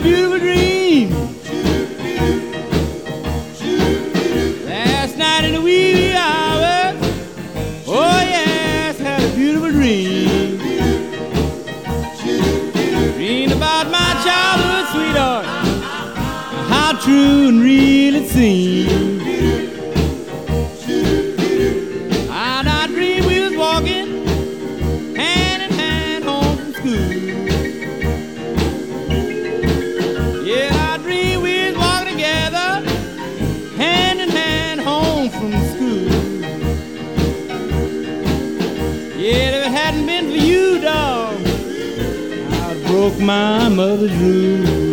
a beautiful dream. Last night in the wee hours, oh yes, had a beautiful dream. Dreamed about my childhood sweetheart, how true and real it seemed. And I dreamed we was walking hand in hand home from school. Yeah, I dreamed we was walking together hand in hand home from school. Yeah, if it hadn't been for you, dog, I broke my mother's rule.